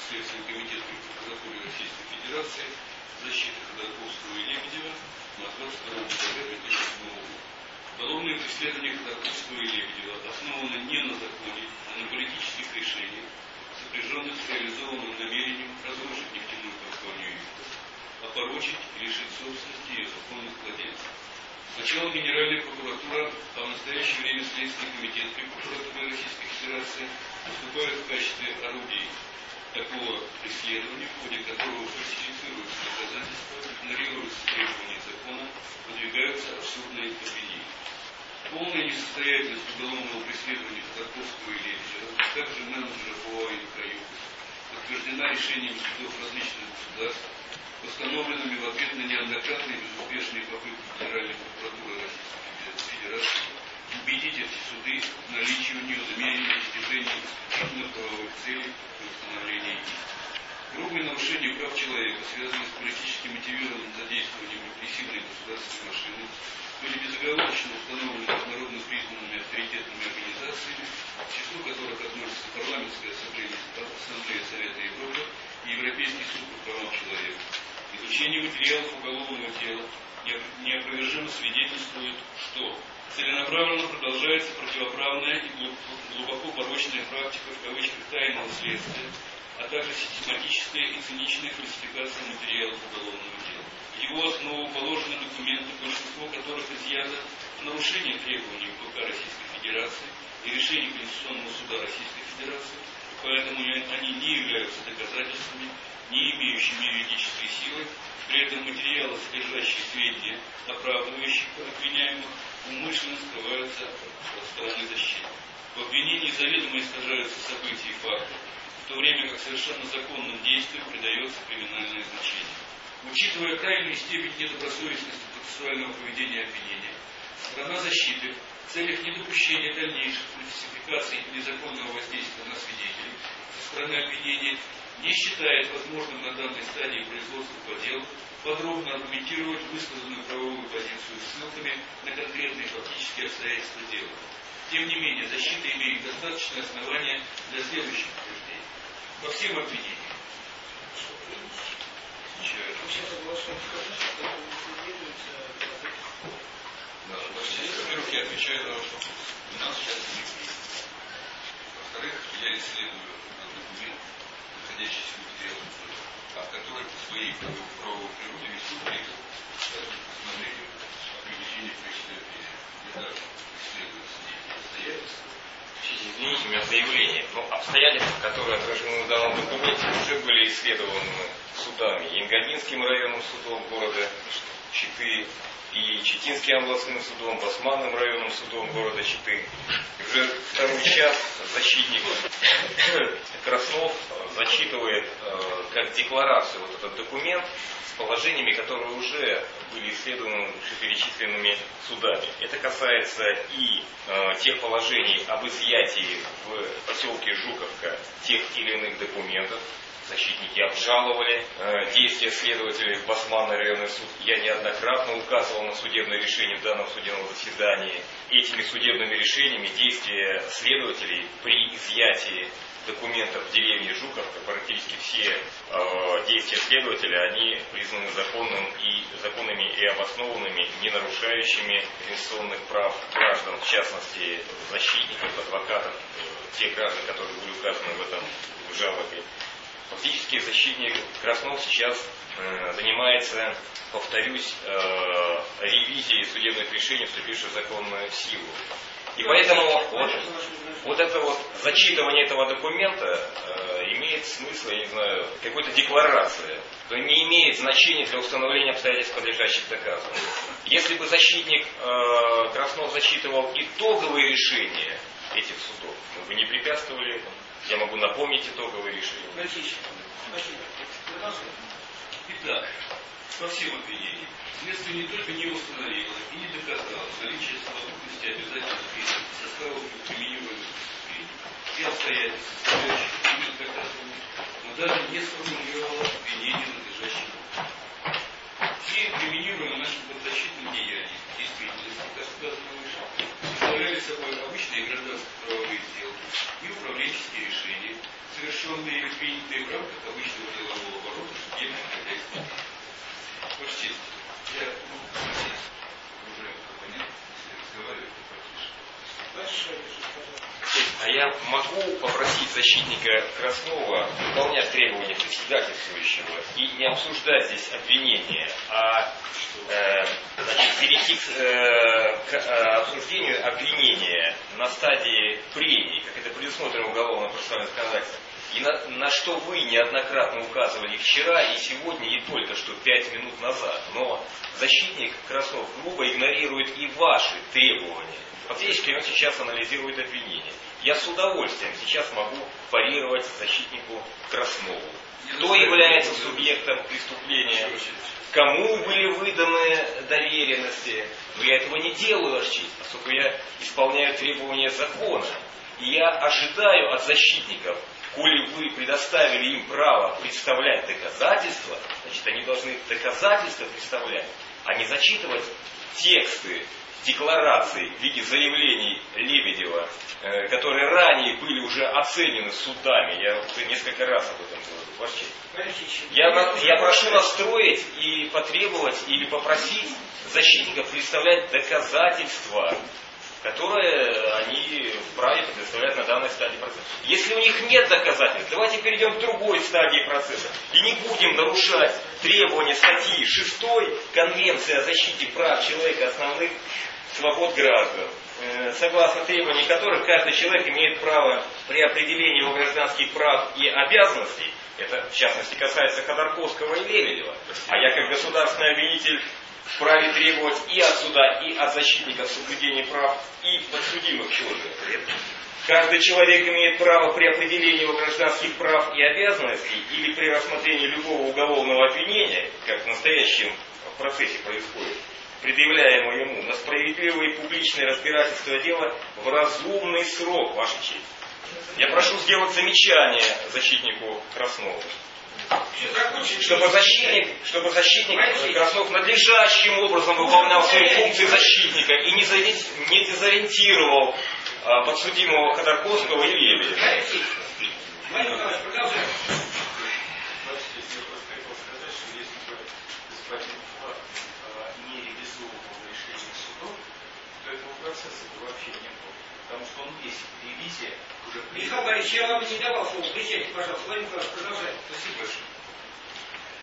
Следственный комитет при прокуратуре Российской Федерации, защиты Ходорковского и Лебедева, Москва, 2 декабря 2007 года. Уголовное преследование Ходорковского и Лебедева основано не на законе, а на политических решениях, сопряженных с реализованным намерением разрушить нефтяную компанию «Югов», опорочить и лишить собственности ее законных владельцев. Сначала Генеральная прокуратура, а в настоящее время Следственный комитет при прокуратуре Российской Федерации выступают в качестве орудий такого преследования, в ходе которого фальсифицируются доказательства, игнорируются требования закона, выдвигаются абсурдные обвинения. Полная несостоятельность уголовного преследования Ходорковского и Лебедева, а также менеджера ОАО «Югов» подтверждена решениями судов различных государств, постановленными в ответ на неоднократные безуспешные попытки Генеральной прокуратуры Российской Федерации убедить эти суды в наличии у нее намерения достижения исключительно правовых целей и установления их. Грубые нарушения прав человека, связанные с политически мотивированным задействованием репрессивной государственной машины, были безоговорочно установлены международно признанными авторитетными организациями, к числу которых относятся Парламентская ассамблея Совета Европы и Европейский суд по правам человека. Изучение материалов уголовного дела неопровержимо свидетельствует, что целенаправленно продолжается противоправная и глубоко порочная практика в кавычках тайного следствия, а также систематическая и циничная фальсификация материалов уголовного дела. В его основу положены документы, большинство которых изъято в нарушение требований УПК Российской Федерации и решений Конституционного суда Российской Федерации, поэтому они не являются доказательствами, не имеющими юридической силы. При этом материалы, содержащие сведения, оправдывающих обвиняемых, умышленно скрываются от стороны защиты. В обвинении заведомо искажаются события и факты, в то время как совершенно законным действиям придается криминальное значение. Учитывая крайнюю степень недобросовестности процессуального поведения обвинения, сторона защиты в целях недопущения дальнейших фальсификаций и незаконного воздействия на свидетелей со стороны обвинения не считает возможным на данной стадии производства по делу подробно аргументировать высказанную правовую позицию ссылками на конкретные фактические обстоятельства дела. Тем не менее, защита имеет достаточное основание для следующих утверждений. По всем обвинениям. Во-первых, я отвечаю на вопрос. У нас сейчас нет. Во-вторых, я исследую документ, находящийся в материалах, а который по своей правовой природе весьма близок к постановлению о привлечении к преступлению. Это исследует обстоятельства. Извините, у меня заявление. Но обстоятельства, которые отражены в данном документе, уже были исследованы судами. Янгадинским районным судом города Читы и Читинским областным судом, Басманным районным судом города Читы. И уже второй час защитник Краснов зачитывает как декларацию вот этот документ с положениями, которые уже были исследованы вышеперечисленными судами. Это касается и тех положений об изъятии в поселке Жуковка тех или иных документов. Защитники обжаловали действия следователей в Басманный районный суд. Я неоднократно указывал на судебное решение в данном судебном заседании. Этими судебными решениями действия следователей при изъятии документов в деревне Жуковка, практически все действия следователя, они признаны законными и обоснованными, не нарушающими конституционных прав граждан, в частности защитников, адвокатов, тех граждан, которые были указаны в этом в жалобе. Фактически защитник Краснов сейчас занимается, повторюсь, ревизией судебных решений, вступивших в законную силу. И поэтому вот это вот зачитывание этого документа имеет смысл, я не знаю, какой-то декларации, то не имеет значения для установления обстоятельств, подлежащих доказыванию. Если бы защитник Краснов зачитывал итоговые решения этих судов, мы бы не препятствовали этому. Я могу напомнить итоговые решения. Итак, по всем обвинениям, следствие не только не установило и не доказало наличие совокупности обязательных признаков составов применимых преступлений и обстоятельств, составляющих предмет доказывания, но даже не сформулировало обвинение надлежащим образом. Все применимые нашим подзащитным деяниям в действительности, как сказано выше, представляли собой обычные гражданско-правовые сделки и управленческие решения, совершенные совершенные или принятые в рамках обычного делового оборота судебных хозяйственных. Ваша честь, я уже понятно, если разговаривать, то потише. А я могу попросить защитника Краснова выполнять требования председательствующего и не обсуждать здесь обвинения, а перейти к обсуждению обвинения на стадии прений, как это предусмотрено уголовно-процессуальным законодательством, и на что вы неоднократно указывали вчера и сегодня, и только что 5 минут назад. Но защитник Краснов грубо игнорирует и ваши требования. Фактически он сейчас анализирует обвинения. Я с удовольствием сейчас могу парировать защитнику Краснову. Кто является субъектом преступления, кому были выданы доверенности. Но я этого не делаю, Ваша честь, поскольку я исполняю требования закона. И я ожидаю от защитников, коли вы предоставили им право представлять доказательства, значит, они должны доказательства представлять, а не зачитывать тексты деклараций в виде заявлений Лебедева, которые ранее были уже оценены судами. Я уже несколько раз об этом говорю. Ваша честь. Я прошу настроить и потребовать или попросить защитников представлять доказательства, которые они вправе предоставлять на данной стадии процесса. Если у них нет доказательств, давайте перейдем к другой стадии процесса и не будем нарушать требования статьи 6 Конвенции о защите прав человека, основных свобод граждан, согласно требованиям которых каждый человек имеет право при определении его гражданских прав и обязанностей, это в частности касается Ходорковского и Лебедева, а я как государственный обвинитель вправе требовать и от суда, и от защитников соблюдения прав, и подсудимых человек. Каждый человек имеет право при определении его гражданских прав и обязанностей или при рассмотрении любого уголовного обвинения, как в настоящем процессе происходит, предъявляемого ему, на справедливое и публичное разбирательство дела в разумный срок, Ваша честь. Я прошу сделать замечание защитнику Краснову. Чтобы защитник Краснов надлежащим образом выполнял свои функции защитника и не дезориентировал подсудимого Ходорковского и Лебедева. Процесса вообще не было, потому что он есть ревизия уже. Михаил Борисович, я вам не давал слово. Присядьте, пожалуйста. Владимир Николаевич, продолжайте. Спасибо большое.